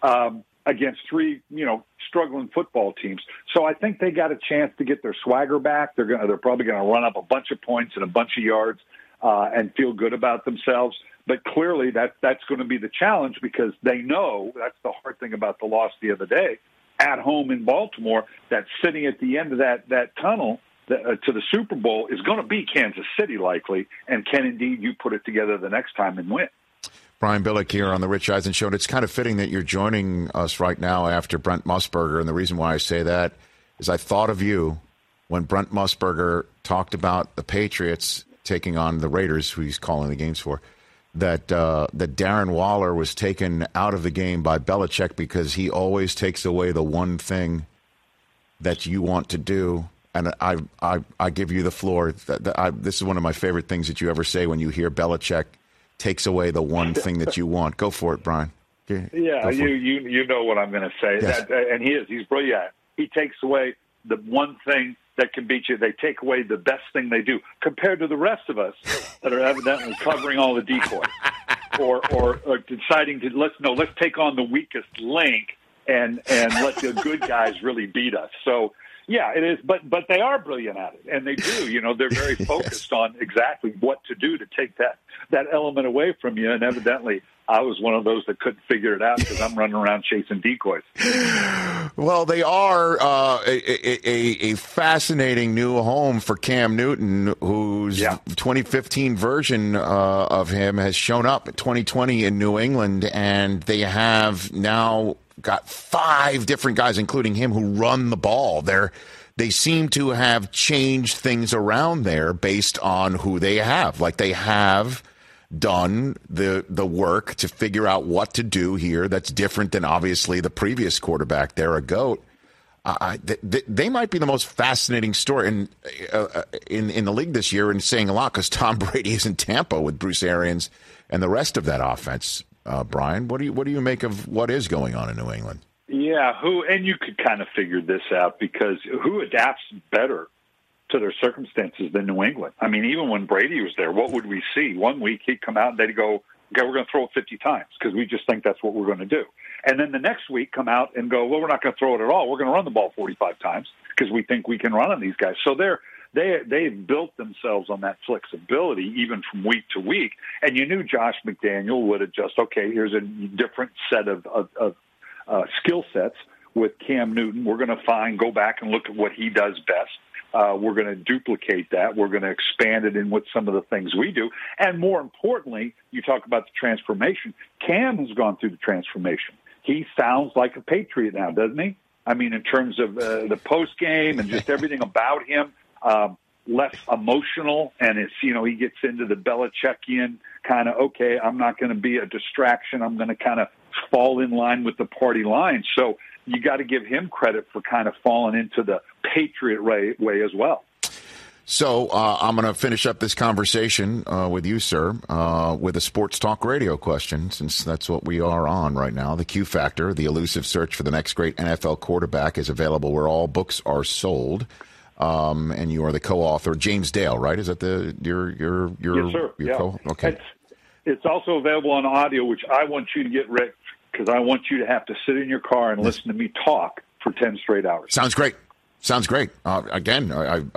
against 3, struggling football teams. So I think they got a chance to get their swagger back. They're probably going to run up a bunch of points and a bunch of yards and feel good about themselves. But clearly that's going to be the challenge because they know that's the hard thing about the loss the other day. At home in Baltimore, that sitting at the end of that tunnel to the Super Bowl is going to be Kansas City likely, and can indeed you put it together the next time and win. Brian Billick here on the Rich Eisen Show, and it's kind of fitting that you're joining us right now after Brent Musburger, and the reason why I say that is I thought of you when Brent Musburger talked about the Patriots taking on the Raiders, who he's calling the games for, that Darren Waller was taken out of the game by Belichick because he always takes away the one thing that you want to do and I give you the floor. This is one of my favorite things that you ever say when you hear Belichick takes away the one thing that you want. Go for it, Brian. Yeah, you know what I'm going to say. Yes. And he's brilliant. He takes away the one thing that can beat you. They take away the best thing they do compared to the rest of us that are evidently covering all the decoys or deciding to let's take on the weakest link and let the good guys really beat us. So yeah, it is. But they are brilliant at it, and they do. You know, they're very focused on exactly what to do to take that element away from you. And evidently, I was one of those that couldn't figure it out because I'm running around chasing decoys. Well, they are a fascinating new home for Cam Newton, whose 2015 version of him has shown up in 2020 in New England, and they have now got 5 different guys, including him, who run the ball. They seem to have changed things around there based on who they have. Like, they have done the work to figure out what to do here that's different than obviously the previous quarterback there, a GOAT. They might be the most fascinating story in the league this year, and saying a lot because Tom Brady is in Tampa with Bruce Arians and the rest of that offense. Brian, what do you make of what is going on in New England? Yeah, and you could kind of figure this out because who adapts better to their circumstances than New England? I mean, even when Brady was there, what would we see? One week he'd come out and they'd go, okay, we're going to throw it 50 times because we just think that's what we're going to do. And then the next week come out and go, well, we're not going to throw it at all. We're going to run the ball 45 times because we think we can run on these guys. So they've built themselves on that flexibility even from week to week. And you knew Josh McDaniel would adjust, okay, here's a different set of skill sets with Cam Newton. We're going to go back and look at what he does best. We're going to duplicate that. We're going to expand it in with some of the things we do. And more importantly, you talk about the transformation. Cam has gone through the transformation. He sounds like a Patriot now, doesn't he? I mean, in terms of the post game and just everything about him, less emotional. And it's, he gets into the Belichickian kind of, okay, I'm not going to be a distraction. I'm going to kind of fall in line with the party line. So you got to give him credit for kind of falling into the Patriot way as well. So I'm going to finish up this conversation with you, sir, with a sports talk radio question, since that's what we are on right now. The Q Factor, the elusive search for the next great NFL quarterback, is available where all books are sold. And you are the co-author, James Dale, right? Is that your yes, sir. Okay. It's also available on audio, which I want you to get, Rick, because I want you to have to sit in your car and listen to me talk for 10 straight hours. Sounds great. Again,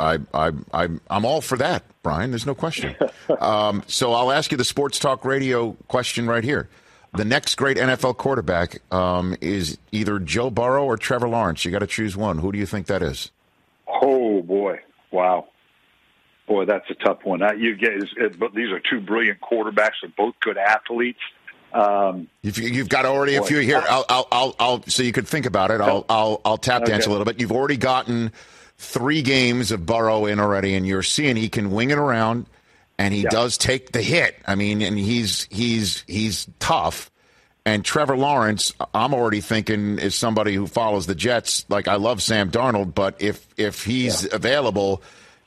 I'm all for that, Brian. There's no question. So I'll ask you the sports talk radio question right here. The next great NFL quarterback is either Joe Burrow or Trevor Lawrence. You got to choose one. Who do you think that is? Oh, boy. Wow. Boy, that's a tough one. But these are 2 brilliant quarterbacks. They're both good athletes. You've got already a few here. I'll so you could think about it. I'll tap dance a little bit. You've already gotten 3 games of Burrow in already, and you're seeing he can wing it around, and he does take the hit. I mean, and he's tough. And Trevor Lawrence, I'm already thinking, is somebody who follows the Jets. Like, I love Sam Darnold, but if he's available,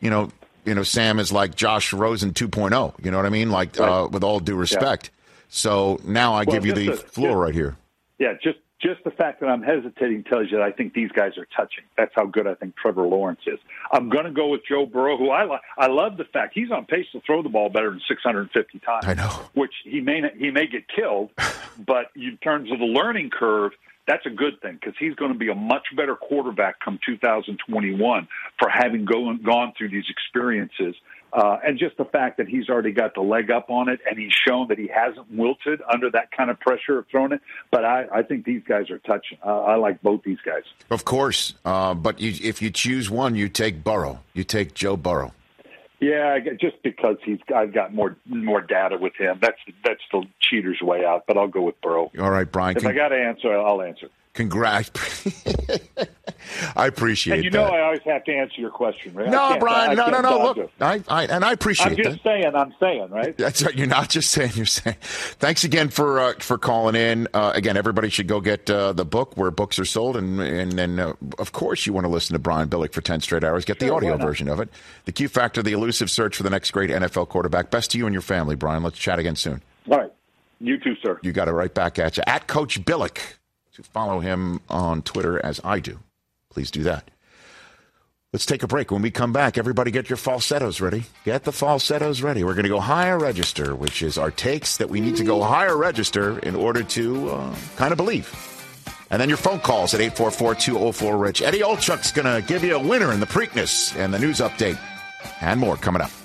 Sam is like Josh Rosen 2.0. You know what I mean? Like, with all due respect. Yeah. So now I give you the floor right here. Yeah, just the fact that I'm hesitating tells you that I think these guys are touching. That's how good I think Trevor Lawrence is. I'm going to go with Joe Burrow, who I love the fact he's on pace to throw the ball better than 650 times. I know. Which he may get killed, but in terms of the learning curve, that's a good thing because he's going to be a much better quarterback come 2021 for having gone through these experiences. And just the fact that he's already got the leg up on it and he's shown that he hasn't wilted under that kind of pressure of throwing it. But I think these guys are touching. I like both these guys. Of course. But if you choose one, you take Burrow. You take Joe Burrow. Yeah, just because I've got more data with him. That's the cheater's way out, but I'll go with Burrow. All right, Brian. If I got to answer, I'll answer. Congrats. I appreciate and that. I always have to answer your question, right? No, Brian, no. Look, I appreciate that. I'm saying, right? That's right. You're not just saying, you're saying. Thanks again for calling in. Again, everybody should go get the book where books are sold. And then, of course, you want to listen to Brian Billick for 10 straight hours. Get the audio version of it. The Q Factor, the elusive search for the next great NFL quarterback. Best to you and your family, Brian. Let's chat again soon. All right. You too, sir. You got it right back at you. At Coach Billick. To follow him on Twitter as I do. Please do that. Let's take a break. When we come back, everybody get your falsettos ready. Get the falsettos ready. We're going to go higher register, which is our takes that we need to go higher register in order to kind of believe. And then your phone calls at 844-204-RICH. Eddie Olchuk's going to give you a winner in the Preakness and the news update. And more coming up.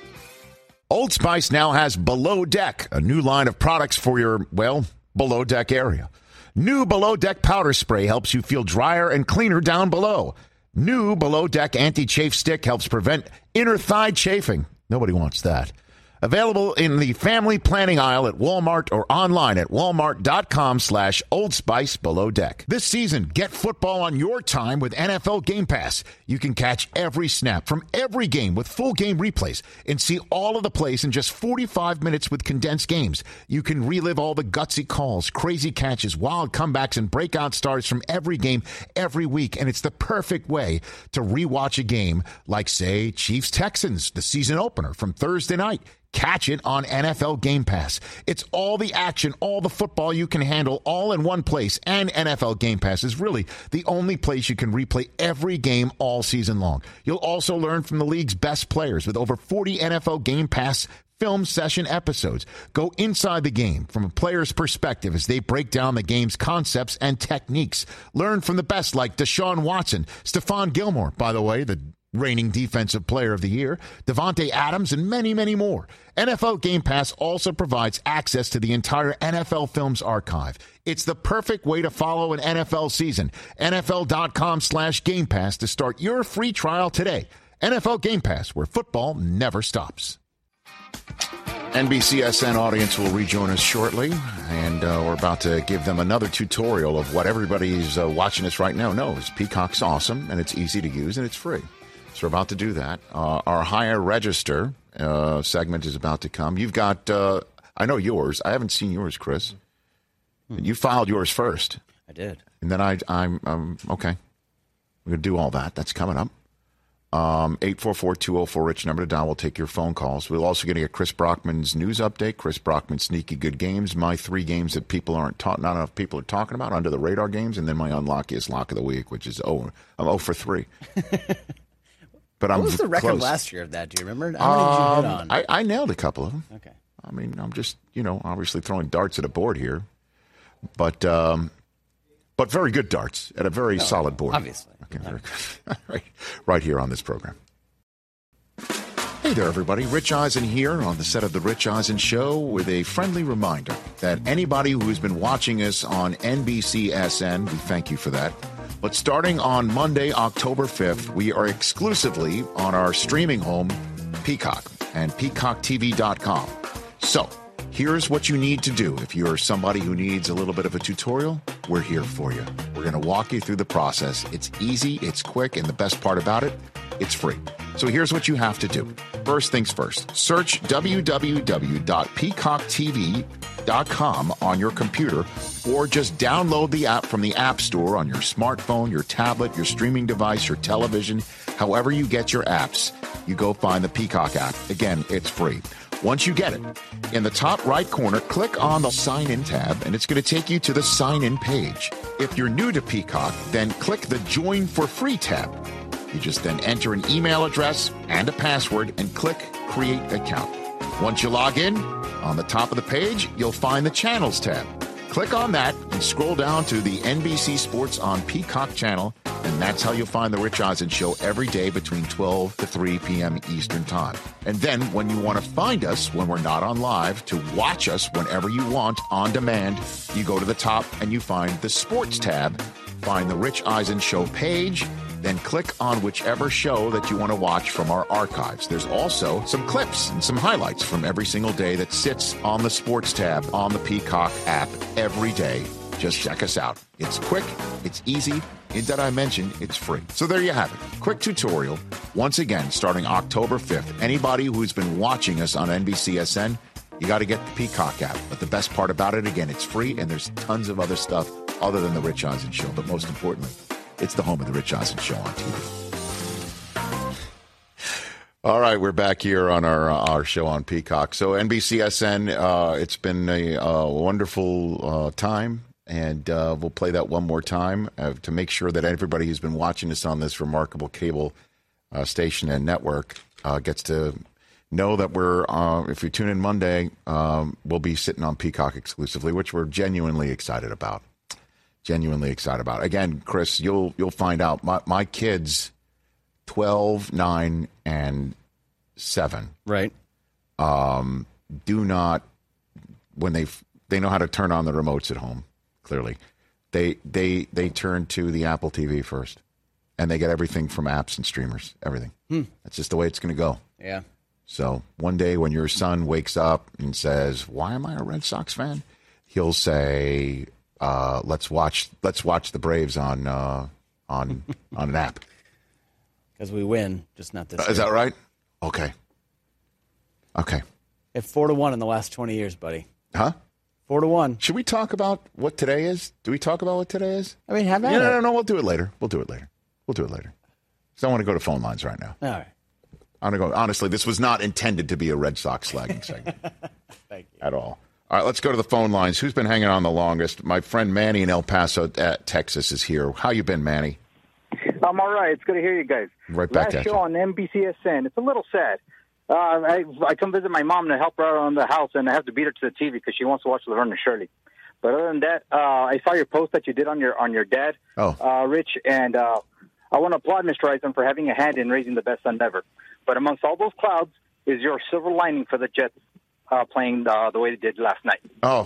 Old Spice now has Below Deck, a new line of products for your, below deck area. New Below Deck powder spray helps you feel drier and cleaner down below. New Below Deck anti-chafe stick helps prevent inner thigh chafing. Nobody wants that. Available in the family planning aisle at Walmart or online at walmart.com/Old Spice Below Deck. This season, get football on your time with NFL Game Pass. You can catch every snap from every game with full game replays and see all of the plays in just 45 minutes with condensed games. You can relive all the gutsy calls, crazy catches, wild comebacks, and breakout stars from every game every week. And it's the perfect way to rewatch a game like, say, Chiefs-Texans, the season opener from Thursday night. Catch it on NFL Game Pass. It's all the action, all the football you can handle, all in one place. And NFL Game Pass is really the only place you can replay every game all season long. You'll also learn from the league's best players with over 40 NFL Game Pass film session episodes. Go inside the game from a player's perspective as they break down the game's concepts and techniques. Learn from the best like Deshaun Watson, Stephon Gilmore, by the way, the reigning defensive player of the year, Devontae Adams, and many, many more. NFL Game Pass also provides access to the entire NFL Films archive. It's the perfect way to follow an NFL season. NFL.com/Game Pass to start your free trial today. NFL Game Pass, where football never stops. NBCSN audience will rejoin us shortly, and we're about to give them another tutorial of what everybody's watching us right now knows. Peacock's awesome, and it's easy to use, and it's free. So we're about to do that. Our higher register segment is about to come. You've got, I know yours. I haven't seen yours, Chris. You filed yours first. I did. And then I'm okay. We're going to do all that. That's coming up. 844-204-RICH number to dial. We'll take your phone calls. We're also going to get Chris Brockman's news update, Chris Brockman's sneaky good games, my 3 games that not enough people are talking about, under the radar games, and then my unlockiest lock of the week, which is I'm 0 for 3. But what was the record close. Last year of that? Do you remember? How many did you hit on? I nailed a couple of them. Okay. I mean, I'm just, obviously throwing darts at a board here. But very good darts at a very solid board. Obviously. Okay, very good. right here on this program. Hey there, everybody. Rich Eisen here on the set of The Rich Eisen Show with a friendly reminder that anybody who has been watching us on NBCSN, we thank you for that. But starting on Monday, October 5th, we are exclusively on our streaming home, Peacock, and PeacockTV.com. So, here's what you need to do. If you're somebody who needs a little bit of a tutorial, we're here for you. We're going to walk you through the process. It's easy, it's quick, and the best part about it, it's free. So here's what you have to do. First things first, search www.peacocktv.com on your computer, or just download the app from the App Store on your smartphone, your tablet, your streaming device, your television, however you get your apps. You go find the Peacock app. Again, it's free. Once you get it, in the top right corner, click on the Sign In tab, and it's going to take you to the Sign In page. If you're new to Peacock, then click the Join for Free tab. You just then enter an email address and a password and click Create Account. Once you log in, on the top of the page, you'll find the Channels tab. Click on that and scroll down to the NBC Sports on Peacock channel, and that's how you'll find The Rich Eisen Show every day between 12 to 3 p.m. Eastern Time. And then when you want to find us when we're not on live, to watch us whenever you want on demand, you go to the top and you find the Sports tab, find The Rich Eisen Show page, then click on whichever show that you want to watch from our archives. There's also some clips and some highlights from every single day that sits on the Sports tab on the Peacock app every day. Just check us out. It's quick, it's easy, that I mentioned, it's free. So there you have it. Quick tutorial. Once again, starting October 5th. Anybody who's been watching us on NBCSN, you got to get the Peacock app. But the best part about it, again, it's free, and there's tons of other stuff other than the Rich Eisen Show. But most importantly, it's the home of the Rich Eisen Show on TV. All right, we're back here on our show on Peacock. So NBCSN, it's been a wonderful time, and we'll play that one more time to make sure that everybody who's been watching us on this remarkable cable station and network gets to know that we're, if you tune in Monday, we'll be sitting on Peacock exclusively, which we're genuinely excited about. Again, Chris, you'll find out. My kids, 12, 9, and 7. Right. Do not, when they know how to turn on the remotes at home, clearly. They turn to the Apple TV first. And they get everything from apps and streamers, everything. That's just the way it's going to go. Yeah. So one day when your son wakes up and says, "Why am I a Red Sox fan?" he'll say, "Let's watch the Braves on an app." Because we win, just not this year. Is that right? Okay. If 4-1 in the last 20 years, buddy. Huh? 4-1. Should we talk about what today is? Do we talk about what today is? I mean, have that. No. We'll do it later. So I want to go to phone lines right now. All right. I'm going to go. Honestly, this was not intended to be a Red Sox slagging segment. Thank you. At all. All right, let's go to the phone lines. Who's been hanging on the longest? My friend Manny in El Paso, Texas is here. How you been, Manny? I'm all right. It's good to hear you guys. Right back at Last you. show on NBCSN. It's a little sad. I come visit my mom to help her out on the house, and I have to beat her to the TV because she wants to watch Laverne and Shirley. But other than that, I saw your post that you did on your dad, Rich, and I want to applaud Mr. Eisen for having a hand in raising the best son ever. But amongst all those clouds is your silver lining for the Jets playing the way they did last night. Oh,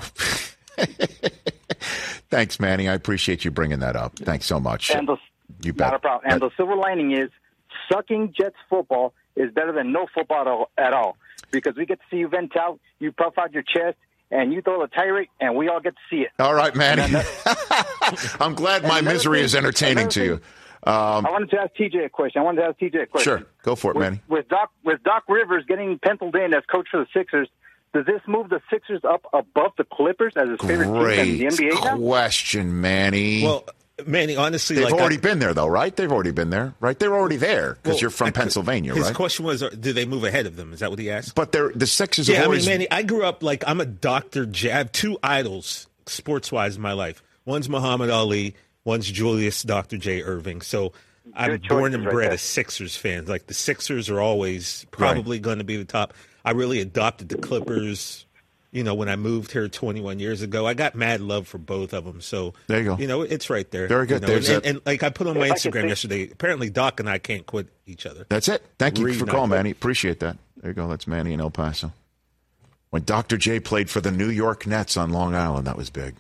thanks, Manny. I appreciate you bringing that up. Thanks so much. And you bet. Not a problem. And the silver lining is sucking Jets football is better than no football at all because we get to see you vent out, you puff out your chest, and you throw the tirade, and we all get to see it. All right, Manny. I'm glad my misery is entertaining to you. I wanted to ask TJ a question. Sure. Go for it, Manny. With Doc Rivers getting penciled in as coach for the Sixers, does this move the Sixers up above the Clippers as his favorite team in the NBA now? Question, Manny. Well, Manny, honestly, they've already been there, though, right? They've already been there, right? They're already there because you're from Pennsylvania, right? His question was, do they move ahead of them? Is that what he asked? But the Sixers have always... I mean, Manny, I grew up like I'm a Dr. J. I have two idols, sports-wise, in my life. One's Muhammad Ali. One's Julius Dr. J. Irving. So I'm born and bred a Sixers fan. Like the Sixers are always probably going to be the top. I really adopted the Clippers, when I moved here 21 years ago. I got mad love for both of them. So there you go. It's right there. Very good. And like I put on my Instagram yesterday, apparently Doc and I can't quit each other. That's it. Thank you for calling, Manny. Appreciate that. There you go. That's Manny in El Paso. When Dr. J played for the New York Nets on Long Island, that was big.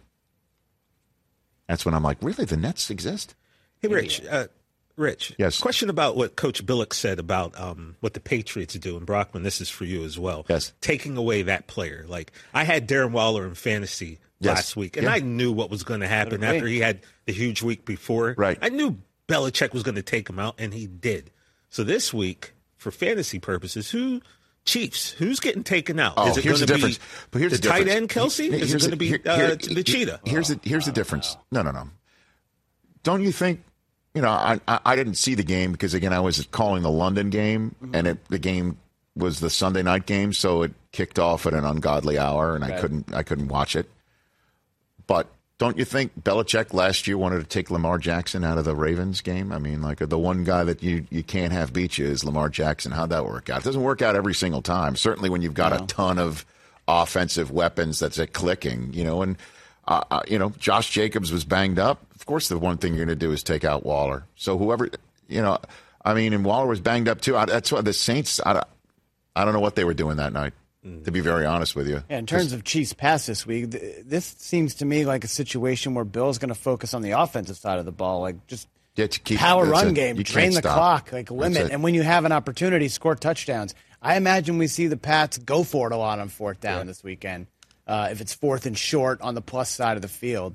That's when I'm like, really? The Nets exist? Hey, Rich. Yes. Question about what Coach Billick said about what the Patriots do. And Brockman, this is for you as well. Yes. Taking away that player. Like, I had Darren Waller in fantasy last week, and I knew what was going to happen after he had the huge week before. Right. I knew Belichick was going to take him out, and he did. So this week, for fantasy purposes, Chiefs, who's getting taken out? Oh, is it here's going the to difference. But here's the the difference. tight end, Kelsey? Is it going to be the cheetah? Here's the difference. No. Don't you think, I didn't see the game because, again, I was calling the London game, and the game was the Sunday night game, so it kicked off at an ungodly hour, and I couldn't watch it. But don't you think Belichick last year wanted to take Lamar Jackson out of the Ravens game? I mean, like the one guy that you can't have beat you is Lamar Jackson. How'd that work out? It doesn't work out every single time. Certainly when you've got a ton of offensive weapons that's clicking, and Josh Jacobs was banged up. Of course, the one thing you're going to do is take out Waller. So whoever, and Waller was banged up too. That's why the Saints, I don't know what they were doing that night, to be very honest with you. Yeah, in terms of Chiefs pass this week, this seems to me like a situation where Bill's going to focus on the offensive side of the ball, like just to keep power run game, drain the clock, like limit, it. and when you have an opportunity, score touchdowns. I imagine we see the Pats go for it a lot on fourth down this weekend. If it's fourth and short on the plus side of the field,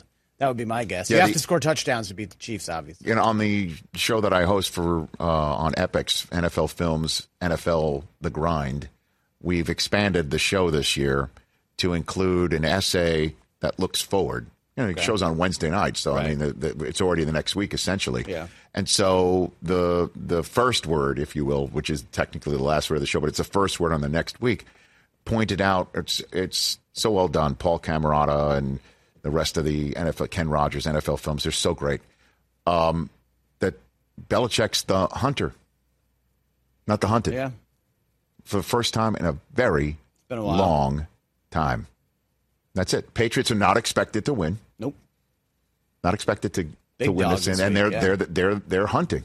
That would be my guess. Yeah, you have to score touchdowns to beat the Chiefs, obviously. You know, on the show that I host for on Epix, NFL Films, NFL The Grind, we've expanded the show this year to include an essay that looks forward. You know, it shows on Wednesday night, so I mean, it's already the next week, essentially. Yeah. And so the first word, if you will, which is technically the last word of the show, but it's the first word on the next week, pointed out, it's so well done. Paul Camerata and the rest of the NFL, Ken Rogers, NFL Films, they're so great. That Belichick's the hunter, not the hunted. Yeah. For the first time in a very long time. That's it. Patriots are not expected to win. Nope. Not expected to win this, and they're hunting.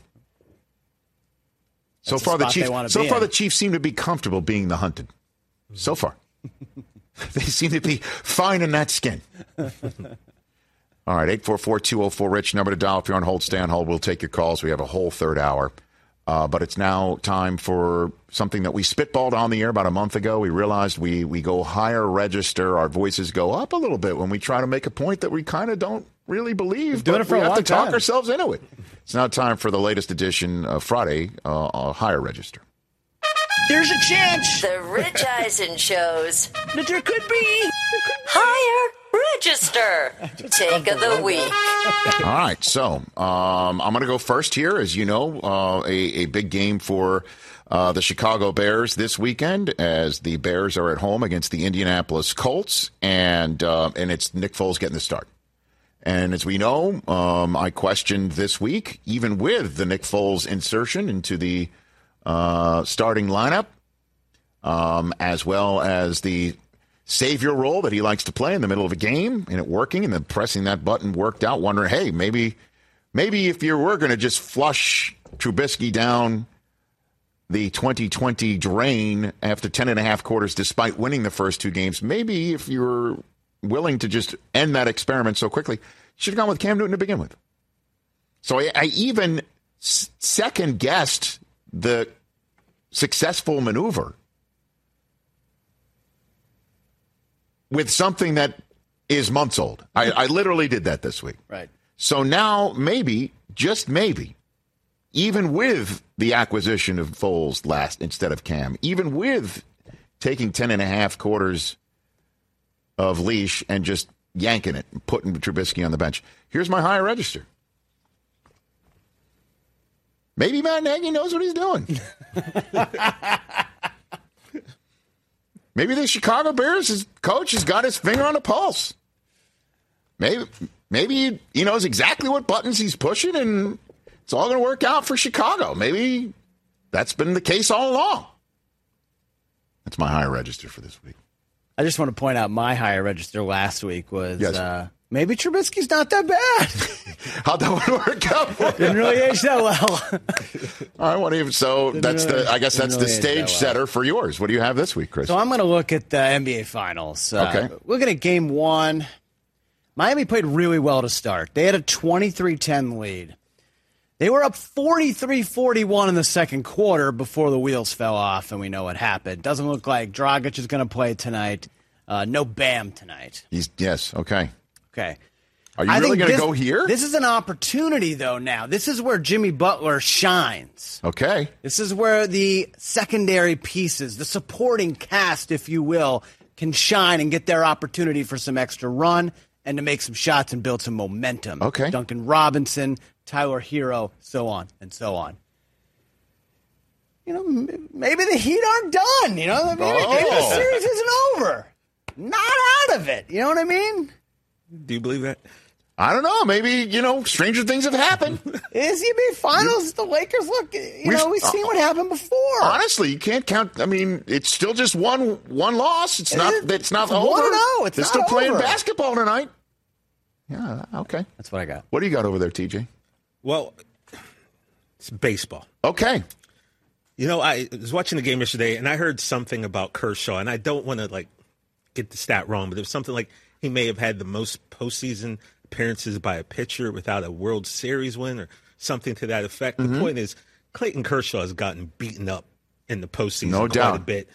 That's so far, the Chiefs seem to be comfortable being the hunted. So far, they seem to be fine in that skin. All right, 844-204-RICH, number to dial if you're on hold. Stay on hold. We'll take your calls. We have a whole third hour. But it's now time for something that we spitballed on the air about a month ago. We realized we go higher register. Our voices go up a little bit when we try to make a point that we kind of don't really believe. Doing it for a long time. We have to talk ourselves into it. It's now time for the latest edition of Friday, Higher Register. There's a chance. The Rich Eisen shows that there could be Higher Register Take of the Week. All right, so I'm going to go first here. As you know, a big game for the Chicago Bears this weekend, as the Bears are at home against the Indianapolis Colts, and it's Nick Foles getting the start. And as we know, I questioned this week, even with the Nick Foles insertion into the starting lineup, as well as the savior role that he likes to play in the middle of a game, and it working, and then pressing that button worked out, wondering, hey, maybe if you were going to just flush Trubisky down the 2020 drain after 10.5 quarters, despite winning the first two games, maybe if you were willing to just end that experiment so quickly, you should have gone with Cam Newton to begin with. So I even second-guessed the successful maneuver with something that is months old. I literally did that this week. Right. So now maybe, just maybe, even with the acquisition of Foles last instead of Cam, even with taking 10.5 quarters of leash and just yanking it and putting Trubisky on the bench, here's my higher register. Maybe Matt Nagy knows what he's doing. Maybe the Chicago Bears' coach has got his finger on the pulse. Maybe he knows exactly what buttons he's pushing, and it's all going to work out for Chicago. Maybe that's been the case all along. That's my higher register for this week. I just want to point out my higher register last week was maybe Trubisky's not that bad. How'd that one work out for you? Didn't really age that well. All right, that's the stage setter for yours. What do you have this week, Chris? So I'm going to look at the NBA Finals. Okay. Looking at Game 1, Miami played really well to start. They had a 23-10 lead. They were up 43-41 in the second quarter before the wheels fell off, and we know what happened. Doesn't look like Dragic is going to play tonight. No Bam tonight. Yes, okay. Okay. Are you really going to go here? This is an opportunity, though, now. This is where Jimmy Butler shines. Okay. This is where the secondary pieces, the supporting cast, if you will, can shine and get their opportunity for some extra run and to make some shots and build some momentum. Okay. Duncan Robinson, Tyler Hero, so on and so on. You know, maybe the Heat aren't done. You know, maybe the series isn't over. Not out of it. You know what I mean? Do you believe that? I don't know. Maybe, stranger things have happened. Is the NBA Finals? The Lakers look, we've seen what happened before. Honestly, you can't count. I mean, it's still just one loss. It's not over. 1-0. They're still playing basketball tonight. Yeah, okay. That's what I got. What do you got over there, TJ? Well, it's baseball. Okay. I was watching the game yesterday, and I heard something about Kershaw, and I don't want to, get the stat wrong, but there was something like he may have had the most postseason appearances by a pitcher without a World Series win or something to that effect. The point is, Clayton Kershaw has gotten beaten up in the postseason quite a bit.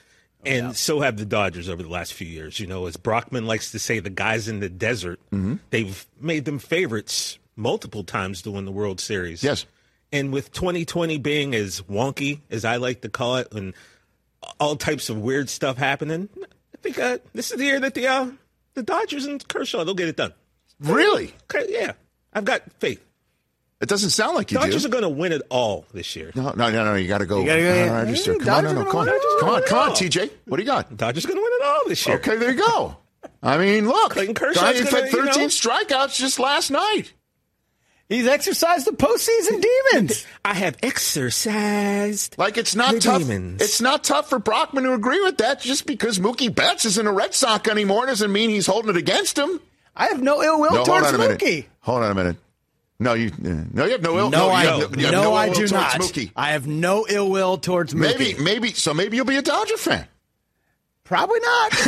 And so have the Dodgers over the last few years. As Brockman likes to say, the guys in the desert, they've made them favorites multiple times to win the World Series. Yes. And with 2020 being as wonky, as I like to call it, and all types of weird stuff happening, I think this is the year that the Dodgers and Kershaw, they'll get it done. Really? Okay, yeah. I've got faith. It doesn't sound like you do. Dodgers are going to win it all this year. No. You got to go. Register. Come on, TJ. What do you got? Dodgers are going to win it all this year. Okay, there you go. I mean, look. Clayton Kershaw guy had 13 strikeouts just last night. He's exercised the postseason demons. I have exercised. Like, it's not tough. Demons. It's not tough for Brockman to agree with that. Just because Mookie Betts isn't a Red Sox anymore doesn't mean he's holding it against him. I have no ill will towards Mookie. Hold on a minute. No, you have no ill. No, I do not. Mookie. I have no ill will towards Mookie. Maybe you'll be a Dodger fan. Probably not.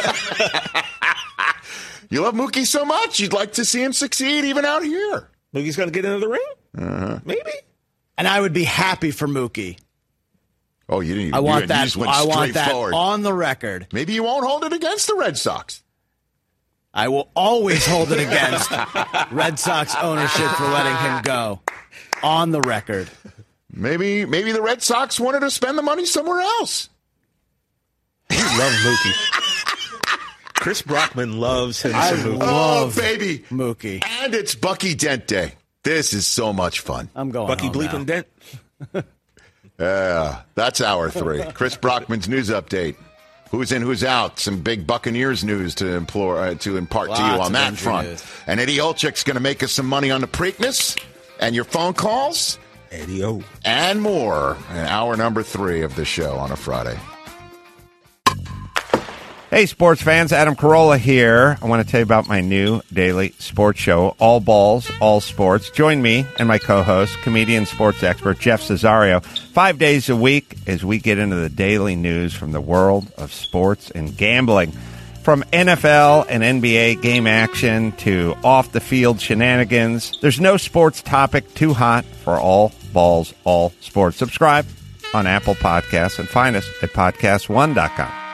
You love Mookie so much, you'd like to see him succeed even out here. Mookie's going to get into the ring? Maybe. And I would be happy for Mookie. Oh, you didn't even. I want you that. just went I want that forward. on the record. Maybe you won't hold it against the Red Sox. I will always hold it against Red Sox ownership for letting him go. On the record. Maybe the Red Sox wanted to spend the money somewhere else. You love Mookie. Chris Brockman loves him some Mookie. Oh, baby. Mookie. And it's Bucky Dent Day. This is so much fun. I'm going Bucky Bleepin' Dent. That's hour 3. Chris Brockman's news update. Who's in, who's out? Some big Buccaneers news to impart to you on that front. News. And Eddie Olczyk's going to make us some money on the Preakness and your phone calls. Eddie-O. And more in hour number 3 of the show on a Friday. Hey, sports fans, Adam Carolla here. I want to tell you about my new daily sports show, All Balls, All Sports. Join me and my co-host, comedian, sports expert Jeff Cesario, 5 days a week as we get into the daily news from the world of sports and gambling. From NFL and NBA game action to off-the-field shenanigans, there's no sports topic too hot for All Balls, All Sports. Subscribe on Apple Podcasts and find us at podcast1.com.